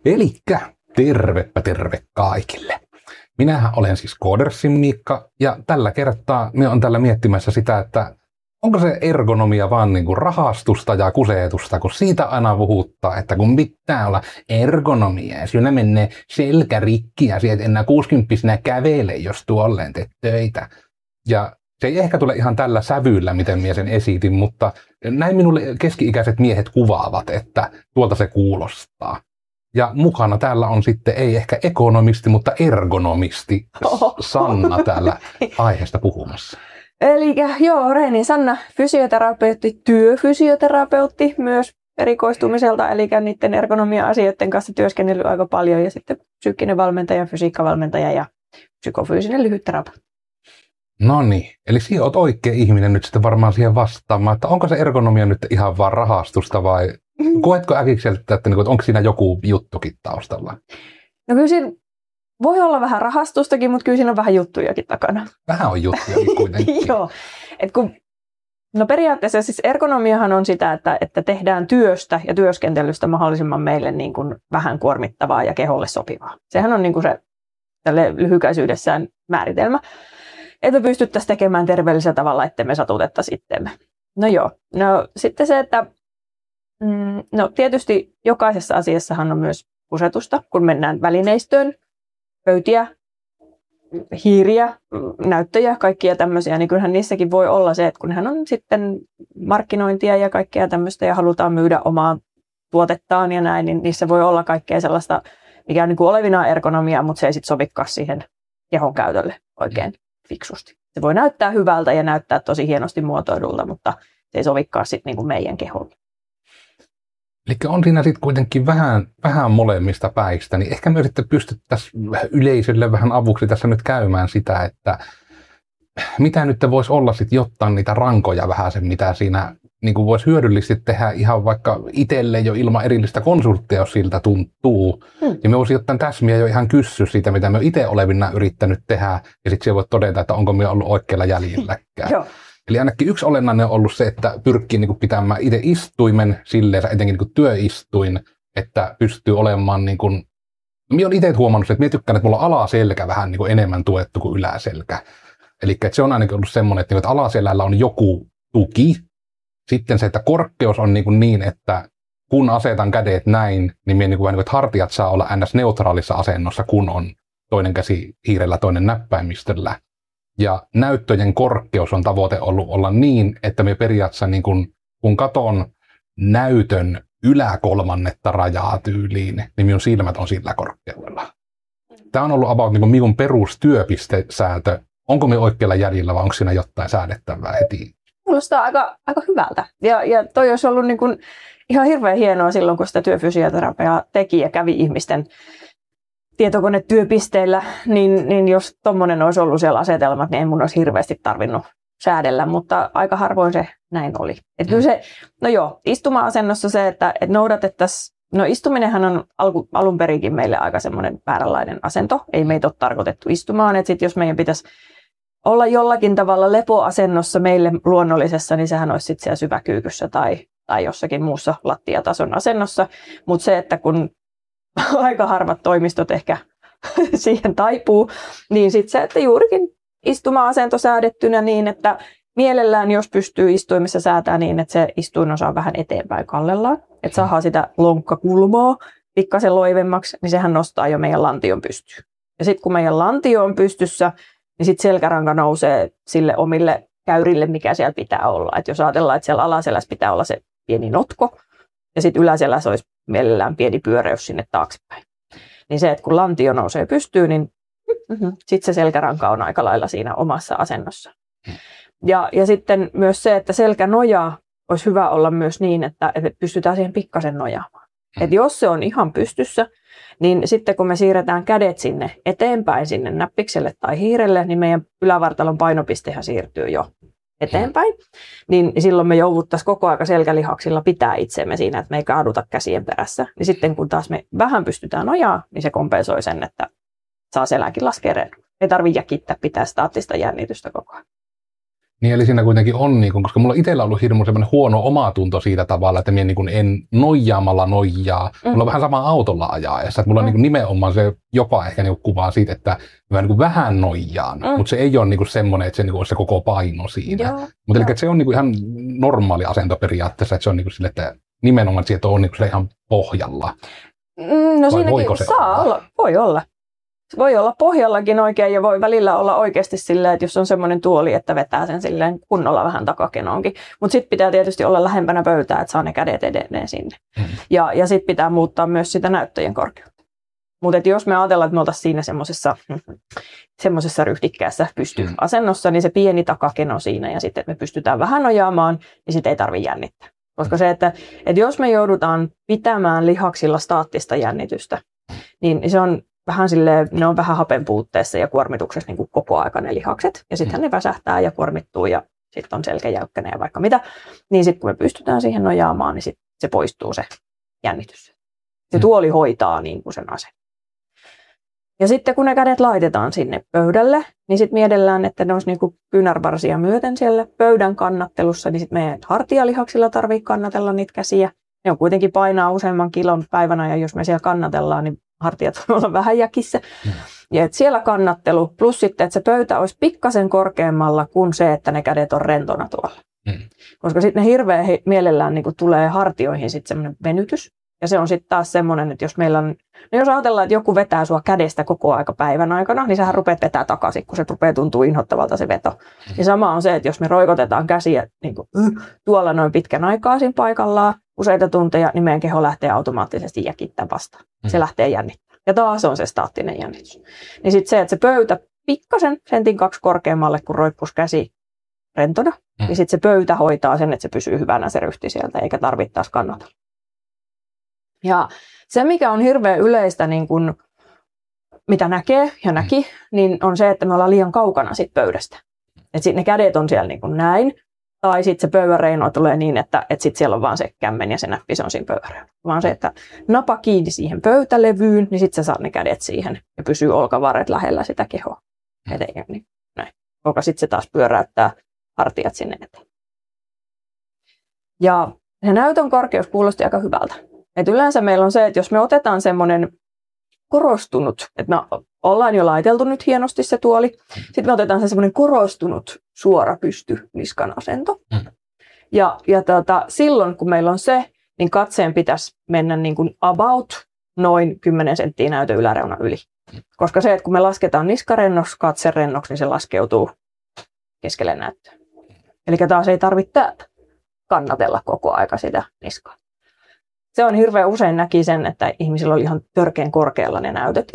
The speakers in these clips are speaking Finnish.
Elikkä tervepä terve kaikille. Minähän olen siis Koodersin Miikka ja tällä kertaa minä olen täällä miettimässä sitä, että onko se ergonomia vaan niin kuin rahastusta ja kusetusta, kun siitä aina puhuttaa, että kun pitää olla ergonomia ja sinä menee selkä rikki ja sieltä enää 60-vuotiaana kävele, jos tuolleen teet töitä. Ja se ei ehkä tule ihan tällä sävyllä, miten minä sen esitin, mutta näin minulle keski-ikäiset miehet kuvaavat, että tuolta se kuulostaa. Ja mukana täällä on sitten ei ehkä ekonomisti, mutta ergonomisti Sanna täällä aiheesta puhumassa. Eli joo, Reini Sanna, fysioterapeutti, työfysioterapeutti myös erikoistumiselta, eli niiden ergonomia-asioiden kanssa työskennellyt aika paljon, ja sitten psyykkinen valmentaja, fysiikkavalmentaja ja psykofyysinen lyhytterapeutti. No niin, eli sinä olet oikea ihminen nyt sitten varmaan siihen vastaamaan, että onko se ergonomia nyt ihan vaan rahastusta vai koetko äkikseltä, että onko siinä joku juttukin taustalla? No kyllä siinä voi olla vähän rahastustakin, mutta kyllä siinä on vähän juttujakin takana. Vähän on juttujakin kuitenkin. Joo, no periaatteessa siis ergonomiahan on sitä, että tehdään työstä ja työskentelystä mahdollisimman meille niin kuin vähän kuormittavaa ja keholle sopivaa. Sehän on niin kuin se lyhykäisyydessään määritelmä, että pystyttäisiin tekemään terveellisellä tavalla, ettei me satutettaisi itseemme. No joo, no sitten se, että no tietysti jokaisessa asiassahan on myös kusetusta, kun mennään välineistöön, pöytiä, hiiriä, näyttöjä, kaikkia tämmöisiä, niin kyllähän niissäkin voi olla se, että kun hän on sitten markkinointia ja kaikkea tämmöistä ja halutaan myydä omaa tuotettaan ja näin, niin niissä voi olla kaikkea sellaista, mikä on niin kuin olevinaan ergonomiaa, mutta se ei sitten sovikaan siihen kehon käytölle oikein fiksusti. Se voi näyttää hyvältä ja näyttää tosi hienosti muotoilulta, mutta se ei sovikaan sitten niin kuin meidän keholle. Eli on siinä sitten kuitenkin vähän molemmista päistä, niin ehkä me sitten pystyttäisiin yleisölle vähän avuksi tässä nyt käymään sitä, että mitä nyt voisi olla sitten jotta niitä rankoja vähän sen, mitä siinä niin kuin voisi hyödyllisesti tehdä ihan vaikka itselle jo ilman erillistä konsulttia, jos siltä tuntuu. Ja me voisi jotain täsmiä jo ihan kysyä siitä, mitä me itse olevina yrittänyt tehdä, ja sitten se voi todeta, että onko me ollut oikealla jäljilläkään. Joo. Eli ainakin yksi olennainen on ollut se, että pyrkii niin kuin pitämään itse istuimen silleen, etenkin niin kuin työistuin, että pystyy olemaan niin kuin, minä olen itse huomannut, että minä tykkään, että mulla on alaselkä vähän niin kuin enemmän tuettu kuin yläselkä. Eli että se on ainakin ollut semmoinen, että alaselällä on joku tuki. Sitten se, että korkeus on niin että kun asetan kädet näin, niin minä niin kuin, että hartiat saa olla ns-neutraalissa asennossa, kun on toinen käsi hiirellä, toinen näppäimistöllä. Ja näyttöjen korkeus on tavoite ollut olla niin, että me periaatteessa niin kun katon näytön yläkolmannetta rajaa tyyliin, niin minun silmät on sillä korkeudella. Tämä on ollut about niin minun perustyöpistesäätö. Onko me oikealla jäljellä vai onko siinä jotain säädettävää heti? Kuulostaa aika hyvältä. Ja toi olisi ollut niin kuin ihan hirveän hienoa silloin, kun sitä työfysioterapiaa teki ja kävi ihmisten tietokonetyöpisteillä, niin jos tommonen olisi ollut siellä asetelmat, niin ei mun olisi hirveästi tarvinnut säädellä, mutta aika harvoin se näin oli. Että kyllä se, no joo, istuma-asennossa se, että noudatettaisiin, no istuminenhan on alun perinkin meille aika semmoinen vääränlainen asento, ei meitä ole tarkoitettu istumaan, että sit jos meidän pitäisi olla jollakin tavalla lepoasennossa meille luonnollisessa, niin sehän olisi sitten siellä syväkyykyssä tai jossakin muussa lattiatason asennossa, mutta se, että kun aika harvat toimistot ehkä siihen taipuu, niin sitten se, että juurikin istuma-asento säädettynä niin, että mielellään jos pystyy istuimessa säätää niin, että se istuin osaa vähän eteenpäin kallellaan, että saadaan sitä lonkkakulmaa pikkasen loivemmaksi, niin sehän nostaa jo meidän lantion pystyyn. Ja sitten kun meidän lantio on pystyssä, niin sitten selkäranka nousee sille omille käyrille, mikä siellä pitää olla. Et jos ajatellaan, että siellä alaselässä pitää olla se pieni notko, ja sitten yläselässä olisi mielellään pieni pyöreys sinne taaksepäin. Niin se, että kun lantio nousee pystyyn, niin sitten se selkäranka on aika lailla siinä omassa asennossa. Ja sitten myös se, että selkänoja olisi hyvä olla myös niin, että pystytään siihen pikkasen nojaamaan. Että jos se on ihan pystyssä, niin sitten kun me siirretään kädet sinne eteenpäin, sinne näppikselle tai hiirelle, niin meidän ylävartalon painopistehän siirtyy jo eteenpäin. Niin silloin me jouduttaisiin koko aika selkälihaksilla pitää itseemme siinä, että me ei kaaduta käsien perässä. Niin sitten kun taas me vähän pystytään nojaa, niin se kompensoi sen, että saa selänkin laskea reiluun. Ei tarvitse jäkittää pitää staattista jännitystä koko ajan. Niin, eli siinä kuitenkin on, niin kun, koska mulla itsellä on ollut hirmu semmoinen huono omatunto siitä tavalla, että minä niin en noijaamalla nojaa. Mulla on vähän sama autolla ajaessa, että mulla on niin nimenomaan se jopa ehkä niin kuvaa siitä, että mä niin vähän nojaan, mutta se ei ole niin semmoinen, että se niin olisi se koko paino siinä. Mutta eli se on niin ihan normaali asento periaatteessa, että se on niin sille, että nimenomaan sieltä on niin ihan pohjalla. No siinäkin saa olla, voi olla. Voi olla pohjallakin oikein ja voi välillä olla oikeasti silleen, että jos on semmoinen tuoli, että vetää sen silleen kunnolla vähän takakenoonkin. Mutta sitten pitää tietysti olla lähempänä pöytää, että saa ne kädet edelleen sinne. Ja sitten pitää muuttaa myös sitä näyttöjen korkeutta. Mutta jos me ajatellaan, että me oltaisiin siinä semmoisessa ryhdikkäässä pystyasennossa, niin se pieni takakeno siinä ja sitten, että me pystytään vähän nojaamaan, niin sitten ei tarvitse jännittää. Koska se, että jos me joudutaan pitämään lihaksilla staattista jännitystä, niin se on vähän silleen, ne on vähän hapen puutteessa ja kuormituksessa niin kuin koko aika ne lihakset. Ja sittenhän ne väsähtää ja kuormittuu ja sitten on selkäjäykkäinen ja vaikka mitä. Niin sitten kun me pystytään siihen nojaamaan, niin sit se poistuu se jännitys. Se tuoli hoitaa niin kuin sen aseen. Ja sitten kun ne kädet laitetaan sinne pöydälle, niin sitten miedellään, että ne olisi niin kuin kynärvarsia myöten siellä pöydän kannattelussa. Niin sitten meidän hartialihaksilla tarvitsee kannatella niitä käsiä. Ne on kuitenkin painaa useamman kilon päivänä ja jos me siellä kannatellaan, niin hartiat voi olla vähän jäkissä. Ja että siellä kannattelu, plus sitten, että se pöytä olisi pikkasen korkeammalla kuin se, että ne kädet on rentona tuolla. Koska sitten ne hirveän mielellään niin tulee hartioihin sitten semmoinen venytys. Ja se on sitten taas semmoinen, että jos meillä on, no jos ajatellaan, että joku vetää sua kädestä koko aika päivän aikana, niin sähän rupeat vetää takaisin, kun se rupeaa tuntua inhottavalta se veto. Ja sama on se, että jos me roikotetaan käsiä niin kuin, tuolla noin pitkän aikaa siinä paikallaan, useita tunteja, niin meidän keho lähtee automaattisesti jäkittämään vastaan. Se lähtee jännittämään. Ja taas on se staattinen jännitys. Niin sitten se, että se pöytä pikkasen sentin 2 korkeammalle, kun roikkuisi käsi rentona, niin sitten se pöytä hoitaa sen, että se pysyy hyvänä se ryhti sieltä, eikä tarvitse taas kannatella. Ja se, mikä on hirveän yleistä, niin kun, mitä näkee ja näki, niin on se, että me ollaan liian kaukana siitä pöydästä. Että sitten ne kädet on siellä niin kuin näin, tai sitten se pöydän reino tulee niin, että sitten siellä on vaan se kämmen ja se näppi, se on siinä pöydän. Vaan se, että napa kiinni siihen pöytälevyyn, niin sitten sä saat ne kädet siihen ja pysyy olkavarret lähellä sitä kehoa. Niin, näin. Joka sitten se taas pyöräyttää hartiat sinne eteen. Ja se näytön korkeus kuulosti aika hyvältä. Et yleensä meillä on se, että jos me otetaan semmoinen korostunut, että me ollaan jo laiteltu nyt hienosti se tuoli, sitten me otetaan se semmoinen korostunut suora pysty niskan asento. Ja silloin kun meillä on se, niin katseen pitäisi mennä niin kuin about noin 10 senttiä näytön yläreuna yli. Koska se, että kun me lasketaan niskarennoksi, katserennoksi, niin se laskeutuu keskelle näyttöä. Eli taas ei tarvitse täältä kannatella koko aika sitä niskaa. Se on hirveän usein näki sen, että ihmisillä oli ihan törkeän korkealla ne näytöt.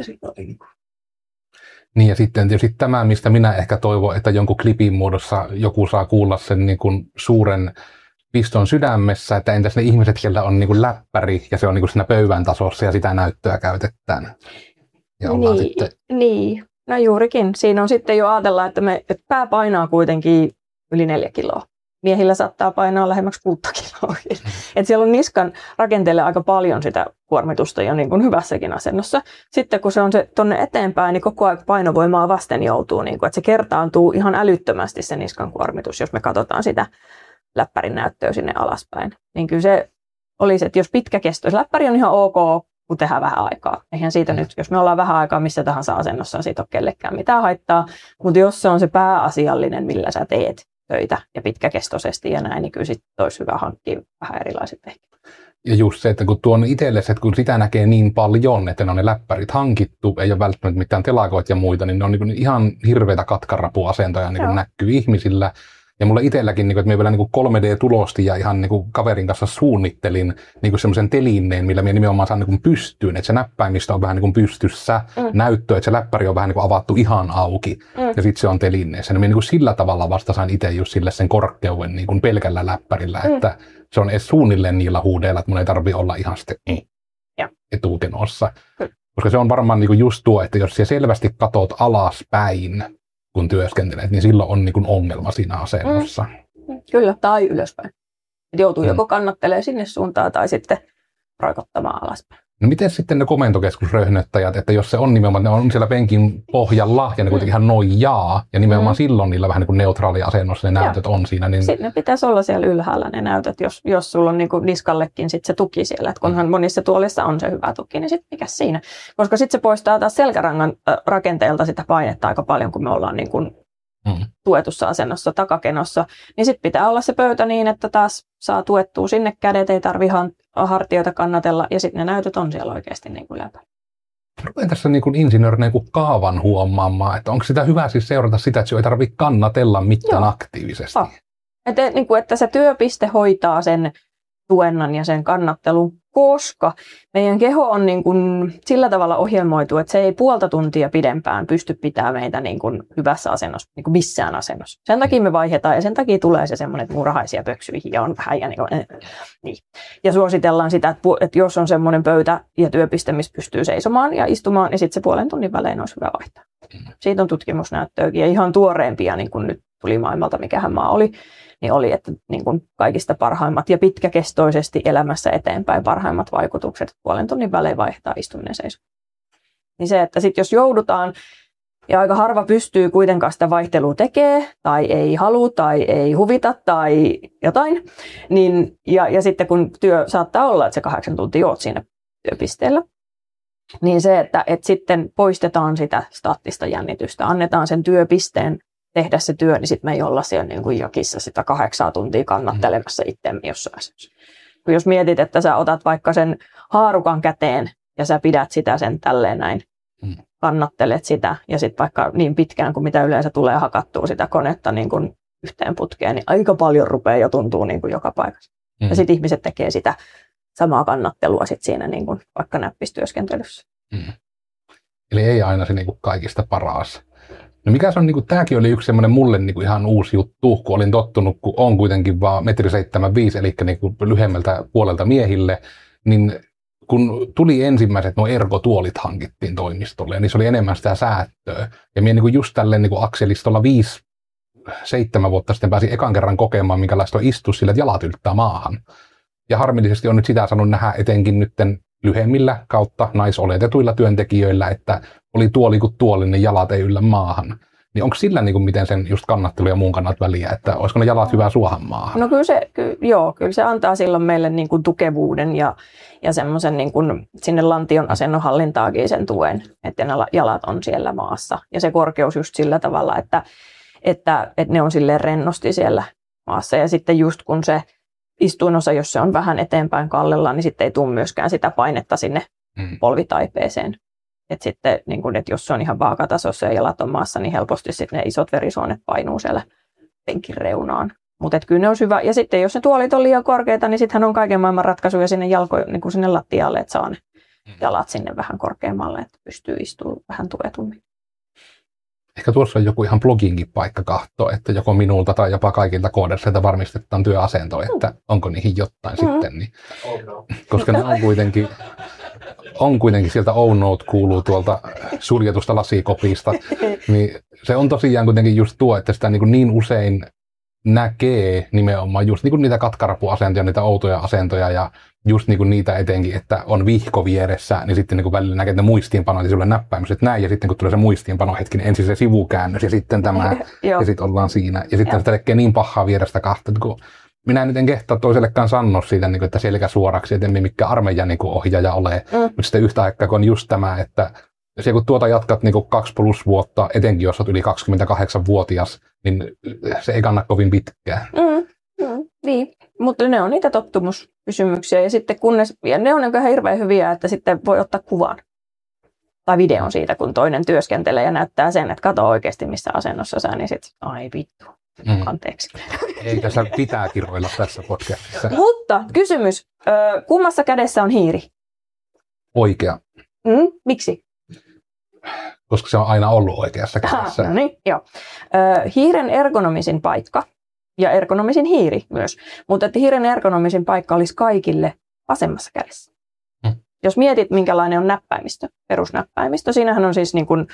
Niin ja sitten tietysti tämä, mistä minä ehkä toivon, että jonkun klipin muodossa joku saa kuulla sen niin kuin suuren piston sydämessä, että entäs ne ihmiset, siellä on niin kuin läppäri ja se on niin kuin siinä pöydän tasossa ja sitä näyttöä käytetään. Ja niin, no juurikin. Siinä on sitten jo ajatella, että pää painaa kuitenkin yli 4 kiloa. Miehillä saattaa painaa lähemmäksi 6 kiloa. Et siellä on niskan rakenteelle aika paljon sitä kuormitusta jo niin kuin hyvässäkin asennossa. Sitten kun se on se tuonne eteenpäin, niin koko ajan painovoimaa vasten joutuu. Niin kuin, että se kertaantuu ihan älyttömästi se niskan kuormitus, jos me katsotaan sitä läppärin näyttöä sinne alaspäin. Niin kyllä se olisi, että jos pitkäkestoinen läppäri on ihan ok, kun tehdään vähän aikaa. Eihän siitä nyt, jos me ollaan vähän aikaa missä tahansa asennossa, siitä ole kellekään mitään haittaa. Mutta jos se on se pääasiallinen, millä sä teet töitä ja pitkäkestoisesti ja näin, niin kyllä sitten olisi hyvä hankkia vähän erilaiset vehkeet. Ja just se, että kun tuon itsellesi, että kun sitä näkee niin paljon, että ne on ne läppärit hankittu, ei ole välttämättä mitään telakoita ja muita, niin ne on niin ihan hirveitä katkarapuasentoja niin näkyy ihmisillä. Ja mulla itselläkin, että minä vielä 3D-tulosti ja ihan kaverin kanssa suunnittelin semmoisen telineen, millä minä nimenomaan saan pystyyn, että se näppäimistä on vähän pystyssä, näyttö, että se läppäri on vähän avattu ihan auki ja sitten se on telineessä. Ja minä sillä tavalla vasta sain itse just sille sen korkeuden pelkällä läppärillä, että se on edes suunnilleen niillä huudeilla, että mun ei tarvitse olla ihan sitten etukenossa. Koska se on varmaan just tuo, että jos siellä selvästi katot alaspäin, kun työskentelet, niin silloin on ongelma siinä asennossa. Kyllä, tai ylöspäin. Et joutuu joko kannattelee sinne suuntaan tai sitten roikottamaan alaspäin. No miten sitten ne komentokeskusröhnöttäjät, että jos se on nimenomaan, ne on siellä penkin pohjalla ja ne kuitenkin ihan nojaa, ja nimenomaan silloin niillä vähän niin kuin neutraalia asennossa ne näytöt on siinä. Niin... Sitten ne pitäisi olla siellä ylhäällä ne näytöt, jos sulla on niin kuin niskallekin sit se tuki siellä. Et kunhan monissa tuolissa on se hyvä tuki, niin sitten mikä siinä. Koska sitten se poistaa taas selkärangan rakenteelta sitä painetta aika paljon, kun me ollaan niin kuin tuetussa asennossa, takakenossa. Niin sitten pitää olla se pöytä niin, että taas saa tuettua sinne kädet, ei tarvitse hartioita kannatella, ja sitten ne näytöt on siellä oikeasti niin kuin läpä. Rupen tässä niin kuin insinöörinä niin kaavan huomaamaan, että onko sitä hyvä siis seurata sitä, että se ei tarvitse kannatella mitään aktiivisesti. Että se työpiste hoitaa sen tuennan ja sen kannattelun, koska meidän keho on niin kuin sillä tavalla ohjelmoitu, että se ei puolta tuntia pidempään pysty pitämään meitä niin kuin hyvässä asennossa, niin kuin missään asennossa. Sen takia me vaihdetaan ja sen takia tulee se semmoinen, että murhaisia pöksyihin ja on vähän ja niin. Ja suositellaan sitä, että jos on semmoinen pöytä ja työpiste, missä pystyy seisomaan ja istumaan, niin sitten se puolen tunnin välein olisi hyvä vaihtaa. Siitä on tutkimusnäyttöäkin ja ihan tuoreempia, niin kuin nyt tuli maailmalta, mikähän maa oli. Niin oli, että niin kuin kaikista parhaimmat ja pitkäkestoisesti elämässä eteenpäin parhaimmat vaikutukset puolen tunnin välein vaihtaa istuminen seisominen. Niin se, että sitten jos joudutaan, ja aika harva pystyy kuitenkaan sitä vaihtelua tekemään, tai ei halua, tai ei huvita, tai jotain, niin, ja sitten kun työ saattaa olla, että se 8 tuntia oot siinä työpisteellä, niin se, että sitten poistetaan sitä staattista jännitystä, annetaan sen työpisteen tehdä se työ, niin sitten me ei olla siellä niin kuin jokissa sitä 8 tuntia kannattelemassa itseämme jossain. Jos mietit, että sä otat vaikka sen haarukan käteen ja sä pidät sitä sen tälleen näin, kannattelet sitä ja sitten vaikka niin pitkään kuin mitä yleensä tulee hakattua sitä konetta niin kuin yhteen putkeen, niin aika paljon rupeaa jo tuntuu niin kuin joka paikassa. Ja sitten ihmiset tekee sitä samaa kannattelua sit siinä niin kuin vaikka näppistyöskentelyssä. Eli ei aina se niin kuin kaikista paras. No mikä se on, niin kuin, tämäkin oli yksi semmoinen mulle niin kuin ihan uusi juttu, kun olin tottunut, kun on kuitenkin vaan 1,75 m, eli niin kuin lyhyemmältä puolelta miehille, niin kun tuli ensimmäiset nuo ergotuolit hankittiin toimistolle, niin se oli enemmän sitä säätöä. Ja minä niin kuin just tälleen niin kuin akselistolla 5-7 vuotta sitten pääsin ekan kerran kokemaan, minkälaista on istua sille, että jalat yltää maahan. Ja harmillisesti on nyt sitä saanut nähdä etenkin nytten lyhyemmillä kautta naisoletetuilla työntekijöillä, että oli tuoli kuin tuoli, niin jalat ei yllä maahan. Niin onko sillä niin kuin miten sen just kannattelu ja muun kannat väliä, että olisiko ne jalat hyvää suohan maahan? No kyllä se antaa silloin meille niin kuin tukevuuden ja semmoisen niin kuin sinne lantion asennon hallintaakin sen tuen, että ne jalat on siellä maassa. Ja se korkeus just sillä tavalla, että ne on silleen rennosti siellä maassa. Ja sitten just kun se istuinosa, jos se on vähän eteenpäin kallellaan, niin sitten ei tule myöskään sitä painetta sinne polvitaipeeseen. Että sitten, niin kun, että jos se on ihan vaakatasossa ja jalat on maassa, niin helposti sitten ne isot verisuonet painuu siellä penkin reunaan. Mutta kyllä ne on hyvä. Ja sitten jos ne tuolit on liian korkeita, niin sittenhän on kaiken maailman ratkaisuja sinne niin sinne lattialle, että saa ne jalat sinne vähän korkeammalle, että pystyy istumaan vähän tuetummin. Ehkä tuossa on joku ihan bloginkin paikka katsoa, että joko minulta tai jopa kaikilta kooderseilta varmistetaan työasento, että onko niihin jotain sitten. Niin, koska ne on kuitenkin sieltä Oh Note kuuluu tuolta suljetusta lasikopista, niin se on tosiaan kuitenkin just tuo, että sitä niin usein näkee nimenomaan just niin niitä katkarapuasentoja, niitä outoja asentoja ja just niin niitä etenkin, että on vihko vieressä, niin sitten niin välillä näkee, että ne muistiinpanot ja sulle näppäimiset näin, ja sitten kun tulee se muistiinpano hetki, niin ensin se sivukäännös ja sitten tämä, ja sitten ollaan siinä. Ja sitten sitä tekee niin pahaa vierestä kahta, että kun minä nyt en kehtaa toisellekaan sanoa siitä, että selkä suoraksi, että emme mikään armeijan ohjaaja ole, mutta sitten yhtä aikaa kun on just tämä, että se kun tuota jatkat 2+ vuotta, etenkin jos olet yli 28-vuotias, niin se ei kanna kovin pitkään. Niin, mutta ne on niitä tottumuskysymyksiä ja sitten ja ne on ihan hirveän hyviä, että sitten voi ottaa kuvan tai videon siitä, kun toinen työskentelee ja näyttää sen, että kato oikeasti missä asennossa sä, niin sitten ai vittu, anteeksi. Ei tässä pitää kiroilla tässä podcastissa. Mutta kysymys, kummassa kädessä on hiiri? Oikea. Miksi? Koska se on aina ollut oikeassa kädessä. No niin, joo. Hiiren ergonomisin paikka ja ergonomisin hiiri myös, mutta että hiiren ergonomisin paikka olisi kaikille vasemmassa kädessä. Jos mietit, minkälainen on näppäimistö, perusnäppäimistö, siinähän on siis niin kuin,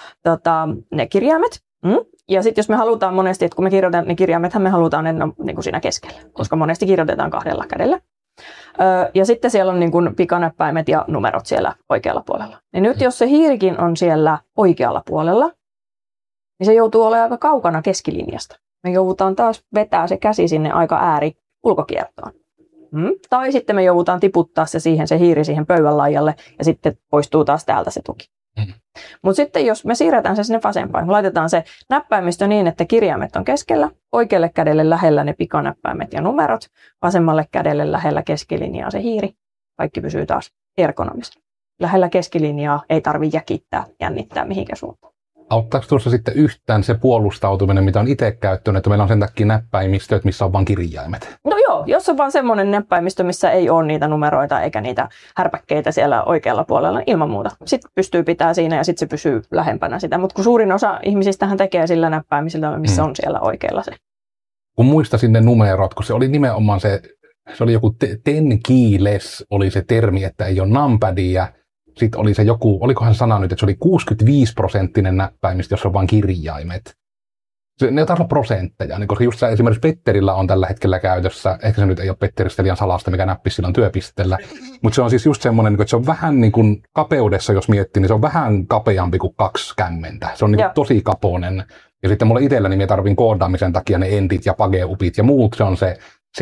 ne kirjaimet. Ja sitten jos me halutaan monesti, että kun me kirjoitetaan ne kirjaimethan me halutaan, että ne on niin kuin siinä keskellä, koska monesti kirjoitetaan 2 kädellä. Ja sitten siellä on niin kuin pikanäppäimet ja numerot siellä oikealla puolella. Ja nyt jos se hiirikin on siellä oikealla puolella, niin se joutuu olemaan aika kaukana keskilinjasta. Me joudutaan taas vetää se käsi sinne aika ääri ulkokiertoon. Tai sitten me joudutaan tiputtaa se hiiri siihen pöydän laidalle ja sitten poistuu taas täältä se tuki. Mutta sitten jos me siirretään se sinne vasempaan, me laitetaan se näppäimistö niin, että kirjaimet on keskellä, oikealle kädelle lähellä ne pikanäppäimet ja numerot, vasemmalle kädelle lähellä keskilinjaa se hiiri, kaikki pysyy taas ergonomisesti. Lähellä keskilinjaa ei tarvitse jännittää mihinkä suuntaan. Auttaako tuossa sitten yhtään se puolustautuminen, mitä on itse käyttänyt, että meillä on sen takia näppäimistöt, missä on vain kirjaimet? No joo, jos on vaan semmoinen näppäimistö, missä ei ole niitä numeroita eikä niitä härpäkkeitä siellä oikealla puolella, niin ilman muuta. Sitten pystyy pitämään siinä ja sitten se pysyy lähempänä sitä. Mutta kun suurin osa ihmisistähän tekee sillä näppäimisellä, missä on siellä oikealla se. Kun muistasin ne numerot, kun se oli nimenomaan se oli joku 10 keyless oli se termi, että ei ole numpadia. Sitten oli se joku, olikohan sana nyt, että se oli 65% näppäimistä, jos on vain kirjaimet. Ne taisi olla prosentteja, niin koska just esimerkiksi Petterillä on tällä hetkellä käytössä, ehkä se nyt ei ole Petteristä liian salasta, mikä näppisi silloin työpisteellä, mutta se on siis just semmoinen, että se on vähän niin kuin kapeudessa, jos miettii, niin se on vähän kapeampi kuin 2 kämmentä. Se on niin kuin tosi kapoinen. Ja sitten mulla itselläni minä tarvin koodaamisen takia ne entit ja pageupit ja muut, se on se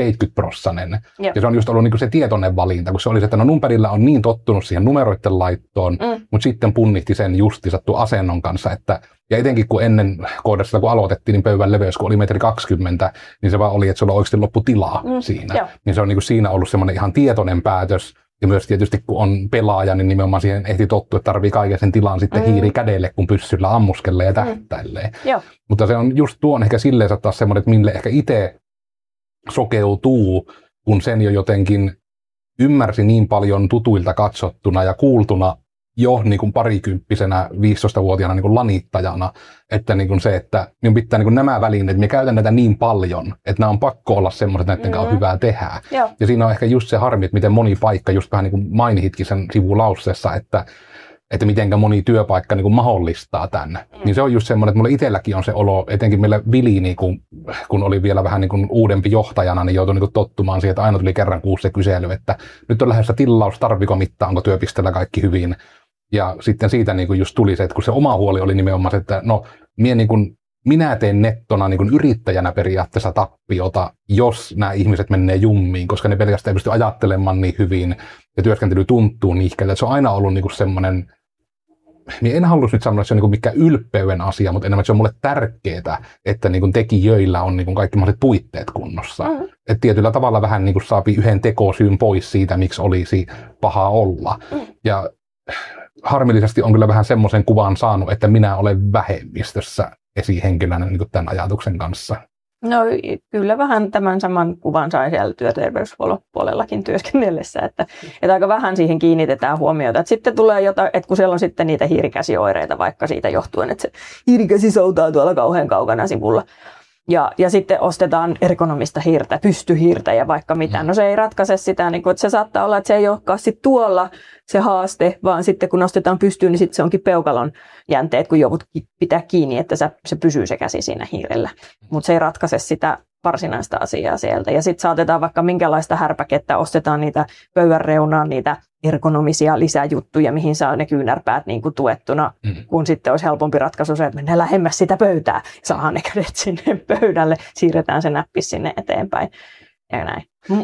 70%. Ja se on just ollut niinku se tietoinen valinta, kun se oli se, että numperilla on niin tottunut siihen numeroiden laittoon, mutta sitten punnihti sen justi sattu asennon kanssa, että ja etenkin kun ennen koodassa, kun aloitettiin, niin pöydän leveys, kun oli 1,20 metriä, niin se vaan oli, että sulla oikeasti loppu tilaa siinä. Niin se on niinku siinä ollut semmoinen ihan tietoinen päätös. Ja myös tietysti, kun on pelaaja, niin nimenomaan siihen ehti tottua, että tarvii kaiken sen tilan sitten hiiri kädelle, kun pyssyllä ammuskelee ja tähtäilee. Mutta se on just tuon ehkä silleen taas semmoinen, että mille ehkä itse sokeutuu, kun sen jo jotenkin ymmärsi niin paljon tutuilta katsottuna ja kuultuna jo niin kuin parikymppisenä 15-vuotiaana niin kuin lanittajana, että niin kuin se, että minun pitää niin kuin nämä välineet, minä käytän näitä niin paljon, että nämä on pakko olla semmoiset, että näiden kanssa on hyvää tehdä. Ja siinä on ehkä just se harmi, että miten moni paikka, just vähän niin kuin mainitkin sen sivulauseessa, että mitenkä moni työpaikka niin kuin mahdollistaa tämän. Niin se on just semmoinen, että mulla itselläkin on se olo, etenkin meillä Vili, niin kun oli vielä vähän niin kuin uudempi johtajana, niin joutui niin kuin tottumaan siihen, että aina tuli kerran kuussa se kysely, että nyt on lähdössä tilaus, tarviko mitään, onko työpisteellä kaikki hyvin. Ja sitten siitä niin kuin just tuli se, että kun se oma huoli oli nimenomaan se, että no minä teen nettona niin kuin yrittäjänä periaatteessa tappiota, jos nämä ihmiset menee jummiin, koska ne pelkästään ei pysty ajattelemaan niin hyvin ja työskentely tuntuu niihkältä. Se on aina ollut niin kuin semmoinen, minä en halua nyt sanoa, että se on niin mikään ylpeyden asia, mutta enemmän se on mulle tärkeää, että niin kuin tekijöillä on niin kuin kaikki mahdolliset puitteet kunnossa. Että tietyllä tavalla vähän niin kuin saapi yhden tekosyyn pois siitä, miksi olisi paha olla. Ja harmillisesti on kyllä vähän semmoisen kuvan saanut, että minä olen vähemmistössä esihenkilönä niin kuin tämän ajatuksen kanssa. No kyllä vähän tämän saman kuvan sai siellä työterveyshuollon puolellakin työskennellessä, että aika vähän siihen kiinnitetään huomiota. Että sitten tulee jotain, että kun siellä on sitten niitä hiirikäsioireita vaikka siitä johtuen, että se hiirikäsi soutaa tuolla kauhean kaukana sivulla. Ja sitten ostetaan ergonomista hiirtä, pystyhiirtä ja vaikka mitä. No se ei ratkaise sitä, niin kun, että se saattaa olla, että se ei olekaan sit tuolla se haaste, vaan sitten kun nostetaan pystyyn, niin sitten se onkin peukalon jänteet, kun joudut pitää kiinni, että se pysyy se käsi siinä hiirellä. Mutta se ei ratkaise sitä varsinaista asiaa sieltä. Ja sitten saatetaan vaikka minkälaista härpäkettä, ostetaan niitä pöydän reunaan, niitä ergonomisia lisäjuttuja, mihin saa ne kyynärpäät niin kuin tuettuna, kun sitten olisi helpompi ratkaisu se, että mennään lähemmäs sitä pöytää, saadaan ne kädet sinne pöydälle, siirretään se näppi sinne eteenpäin ja näin.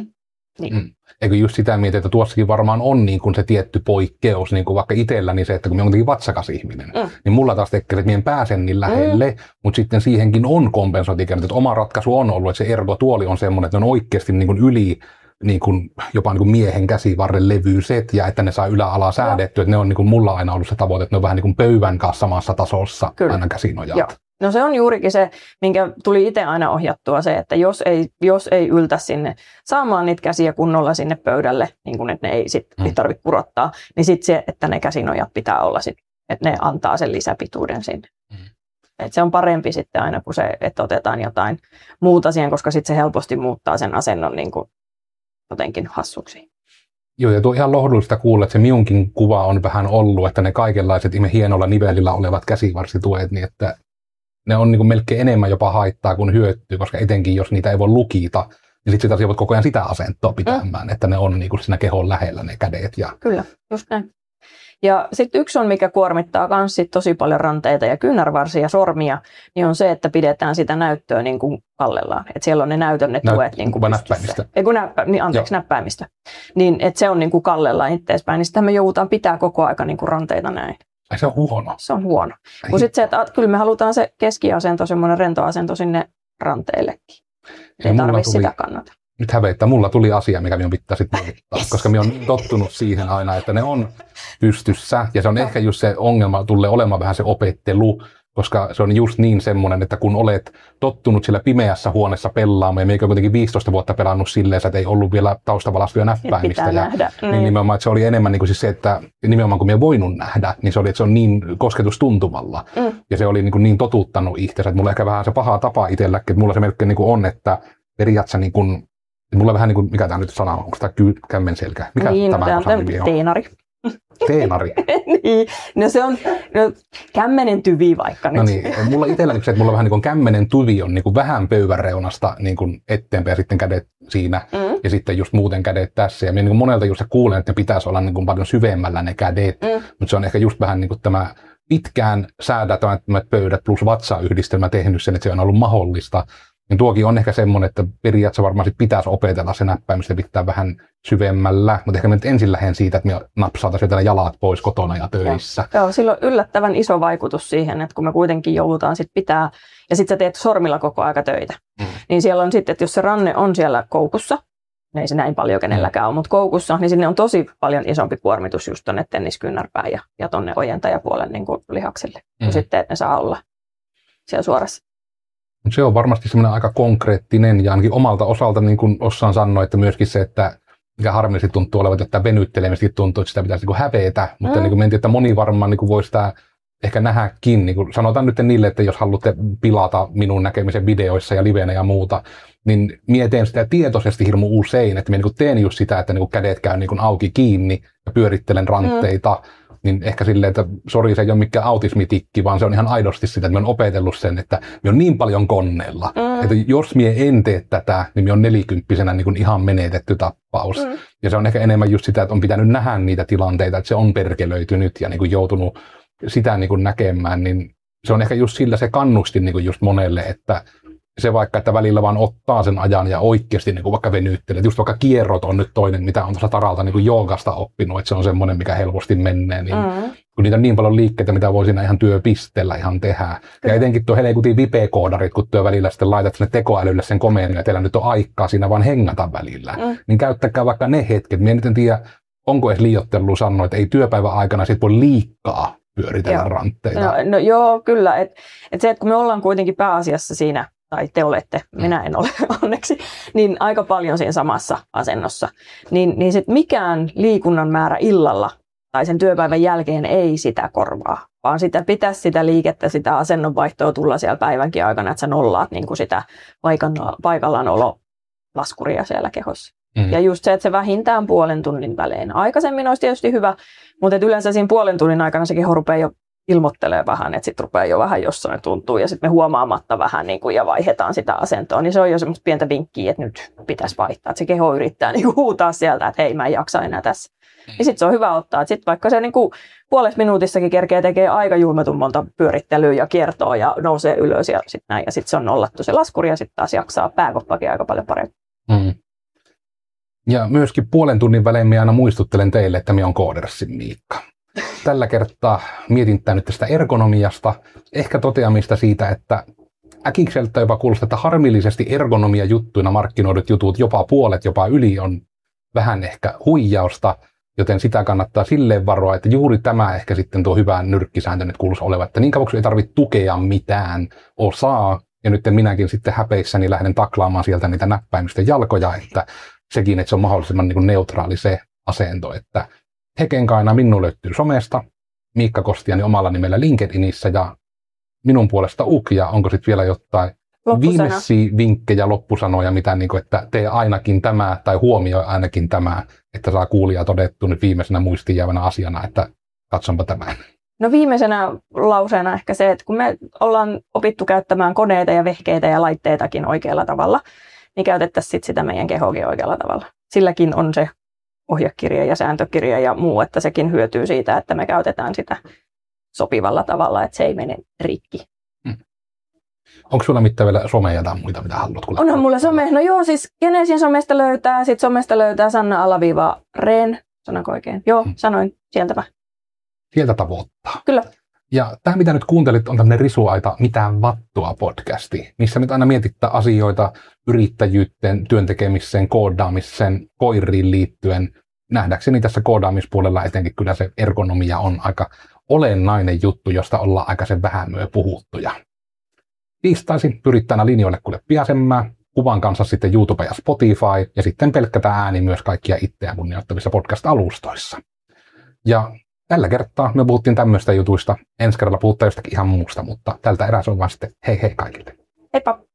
Niin. Eikö just sitä mietin, että tuossakin varmaan on niin kuin se tietty poikkeus, niin kuin vaikka itselläni se, että kun minä olen kuitenkin vatsakas ihminen, niin mulla taas tekee, että minä en pääse niin lähelle, mutta sitten siihenkin on kompensointikernot, että oma ratkaisu on ollut, että se ergotuoli on semmoinen, että ne on oikeasti niin kuin yli niin kuin, jopa niin kuin miehen käsivarren levyiset ja että ne saa ylä-alaa säädettyä, että ne on niin kuin mulla aina ollut se tavoite, että ne on vähän niin kuin pöydän kanssa samassa tasossa aina käsinojat. Joo. No se on juurikin se, minkä tuli itse aina ohjattua se, että jos ei yltä sinne saamaan niitä käsiä kunnolla sinne pöydälle, niin kuin että ne ei sitten tarvitse kurottaa, niin sitten se, että ne käsinojat pitää olla sitten, että ne antaa sen lisäpituuden sinne. Että se on parempi sitten aina kuin se, että otetaan jotain muuta siihen, koska sitten se helposti muuttaa sen asennon niin kuin jotenkin hassuksi. Joo, ja tuo ihan lohdullista kuulla, että se minunkin kuva on vähän ollut, että ne kaikenlaiset hienolla nivelillä olevat käsivarsituet, niin että ne on niin kuin melkein enemmän jopa haittaa kuin hyötyä, koska etenkin jos niitä ei voi lukita, niin sitten sitä voit koko ajan sitä asentoa pitämään, että ne on niin kuin siinä kehon lähellä ne kädet. Ja... Kyllä, just näin. Ja sitten yksi on, mikä kuormittaa myös tosi paljon ranteita ja kyynärvarsia ja sormia, niin on se, että pidetään sitä näyttöä niin kuin kallellaan. Että siellä on ne näytön, ne tuet niin kuin näppäimistä. Näppäimistä. Niin, että se on niin kuin kallellaan itteespäin, niin sitä me joudutaan pitää koko aika niin kuin ranteita näin. Ai se on huono. Se on huono. Kun sitten se, että kyllä me halutaan se keskiasento, semmoinen rentoasento sinne ranteillekin. Ei tarvitse sitä kannata. Nyt hävettää, mulla tuli asia, mikä minun pitää sitten muuttaa, koska minä olen tottunut siihen aina, että ne on pystyssä. Ja se on ehkä just se ongelma, tulee olemaan vähän se opettelu, koska se on just niin semmoinen, että kun olet tottunut siellä pimeässä huoneessa pelaamaan, ja meikä kuitenkin 15 vuotta pelannut silleen, että ei ollut vielä taustavalastuja näppäimistä. Niin nimenomaan, että se oli enemmän niin kuin siis se, että nimenomaan kun minä voinut nähdä, niin se oli, että se on niin kosketustuntumalla. Ja se oli niin totuttanut itsensä, että mulla ehkä vähän se paha tapa itselläkin, että mulla se melkein niin kuin on, että periaatteessa niin kuin mulla vähän niin kuin, mikä tämä nyt sana on, onko tämä kämmenselkä? Mikä niin, tämä osa-nimi on? Teenari. Teenari? Niin, no se on kämmenen tyvi vaikka nyt. No niin, mulla itselläni se, että mulla vähän niin kuin kämmenen tyvi on niin kuin vähän pöydän reunasta niin kuin eteenpäin ja sitten kädet siinä ja sitten just muuten kädet tässä. Ja minä niin kuin monelta just kuulen, että ne pitäisi olla niin kuin paljon syvemmällä ne kädet, mutta se on ehkä just vähän niin kuin tämä pitkään säädättömät pöydät plus vatsayhdistelmä tehnyt sen, että se on ollut mahdollista. Niin tuokin on ehkä semmoinen, että periaatteessa varmaan sit pitäisi opetella se näppäimistä pitää vähän syvemmällä, mutta ehkä mä nyt ensin lähden siitä, että me napsaataan sieltä jalat pois kotona ja töissä. Joo, sillä on yllättävän iso vaikutus siihen, että kun me kuitenkin joudutaan sit pitää, ja sitten sä teet sormilla koko aika töitä, niin siellä on sitten, että jos se ranne on siellä koukussa, ei se näin paljon kenelläkään ole, mutta koukussa, niin sinne on tosi paljon isompi kuormitus just tuonne tenniskyynärpään ja tuonne ojentajapuolen niin kuin lihaksille, kun sitten että ne saa olla siellä suorassa. Se on varmasti semmoinen aika konkreettinen ja ainakin omalta osalta niin kuin osaan sanoa, että myöskin se, että mikä harmillisesti tuntuu olevan, että venyttelemistäkin tuntuu, että sitä pitäisi niin kuin hävetä, mutta niin kuin mentiin, että moni varmaan niin kuin voi sitä ehkä nähdäkin. Niin kuin sanotaan nyt niille, että jos haluatte pilata minun näkemisen videoissa ja livenä ja muuta, niin minä teen sitä tietoisesti hirmu usein, että minä niin kuin teen just sitä, että niin kuin kädet käy niin kuin auki kiinni ja pyörittelen ranteita. Niin ehkä silleen, että sori, se ei ole mikään autismitikki, vaan se on ihan aidosti sitä, että mä oon opetellut sen, että mä oon niin paljon konneella, että jos mie en tee tätä, niin mä oon 40-vuotiaana niin kuin ihan menetetty tappaus. Ja se on ehkä enemmän just sitä, että on pitänyt nähdä niitä tilanteita, että se on perkelöitynyt ja niin kuin joutunut sitä niin kuin näkemään, niin se on ehkä just sillä se kannustin niin kuin just monelle, että se vaikka, että välillä vaan ottaa sen ajan ja oikeasti niin kuin vaikka venyttelee. Just vaikka kierrot on nyt toinen, mitä on tuossa Taralta niin kuin joogasta oppinut, että se on semmoinen, mikä helposti menee. Niin, kun niitä on niin paljon liikkeitä, mitä voi siinä ihan työpisteellä ihan tehdä. Ja etenkin tuo helekutin vipe-koodarit, kun työ välillä sitten laitat sinne tekoälylle sen komeen, ja teillä nyt on aikaa siinä vaan hengata välillä. Niin käyttäkää vaikka ne hetket. Minä nyt en tiedä, onko edes liioittelua sanoa, että ei työpäivän aikana sit voi liikkaa pyöritellä rantteita. No joo, kyllä. Et se, että kun me ollaan kuitenkin pääasiassa siinä, tai te olette, minä en ole onneksi, niin aika paljon siinä samassa asennossa. Niin sit mikään liikunnan määrä illalla tai sen työpäivän jälkeen ei sitä korvaa, vaan sitä pitäisi sitä liikettä, sitä asennonvaihtoa tulla siellä päivänkin aikana, että sä nollaat niin kuin sitä paikallaan laskuria siellä kehossa. Ja just se, että se vähintään puolen tunnin välein. Aikaisemmin olisi tietysti hyvä, mutta yleensä siinä puolen tunnin aikana se keho rupeaa jo ilmoittelee vähän, että sitten rupeaa jo vähän jossain tuntuu ja sitten me huomaamatta vähän niin kuin, ja vaihdetaan sitä asentoa, niin se on jo semmoista pientä vinkkiä, että nyt pitäisi vaihtaa, että se keho yrittää niin kuin huutaa sieltä, että hei mä en jaksa enää tässä. Ja sitten se on hyvä ottaa, että sitten vaikka se niin kuin puolessa minuutissakin kerkee tekee aika julmetun monta pyörittelyä ja kiertoa ja nousee ylös ja sitten näin, ja sitten se on nollattu se laskuri ja sitten taas jaksaa pääkoppakin aika paljon paremmin. Ja myöskin puolen tunnin välein minä aina muistuttelen teille, että minä olen Koodersin Miikka. Tällä kertaa mietintää nyt tästä ergonomiasta, ehkä toteamista siitä, että äkikseltä jopa kuulostaa, että harmillisesti ergonomia-juttuina markkinoidut jutut, jopa puolet, jopa yli on vähän ehkä huijausta, joten sitä kannattaa silleen varoa, että juuri tämä ehkä sitten tuo hyvä nyrkkisääntö nyt kuuluisi olevan, että niin kauan ei tarvitse tukea mitään osaa, ja nyt minäkin sitten häpeissäni lähden taklaamaan sieltä niitä näppäimistä jalkoja, että sekin, että se on mahdollisimman niin kuin neutraali se asento, että Hekenkaina minun löytyy somesta, Miikka Kostiani omalla nimellä LinkedInissä ja minun puolesta ja onko sitten vielä jotain viimeisiä vinkkejä, loppusanoja, mitä niin kuin, että tee ainakin tämä tai huomioi ainakin tämä, että saa kuulijaa todettu nyt viimeisenä muistijäävänä asiana, että katsonpa tämän. No viimeisenä lauseena ehkä se, että kun me ollaan opittu käyttämään koneita ja vehkeitä ja laitteitakin oikealla tavalla, niin käytettäisiin sit sitä meidän kehoakin oikealla tavalla. Silläkin on se ohjekirja ja sääntökirja ja muu, että sekin hyötyy siitä, että me käytetään sitä sopivalla tavalla, että se ei mene rikki. Onko sulla mitään vielä someja tai muita, mitä haluat? Onhan mulla some. No joo, siis Genesin somesta löytää, sit somesta löytää Sanna-Reen. Sanonko oikein? Joo, sanoin sieltäpä. Sieltä tavoittaa. Kyllä. Ja tämä, mitä nyt kuuntelit, on tämmöinen Risuaita mitään vattua podcasti, missä nyt aina mietittää asioita yrittäjyyteen, työntekemiseen, koodaamiseen, koiriin liittyen. Nähdäkseni tässä koodaamispuolella etenkin kyllä se ergonomia on aika olennainen juttu, josta ollaan aika sen vähän myö puhuttuja. Tiistaisin pyritään aina linjoille kuule piasemmää, kuvan kanssa sitten YouTube ja Spotify, ja sitten pelkkätä ääni myös kaikkia itseään kunnioittavissa podcast-alustoissa. Ja tällä kertaa me puhuttiin tämmöistä jutuista, ensi kerralla puhutaan jostakin ihan muusta, mutta tältä erää se on vaan sitten hei hei kaikille. Heippa!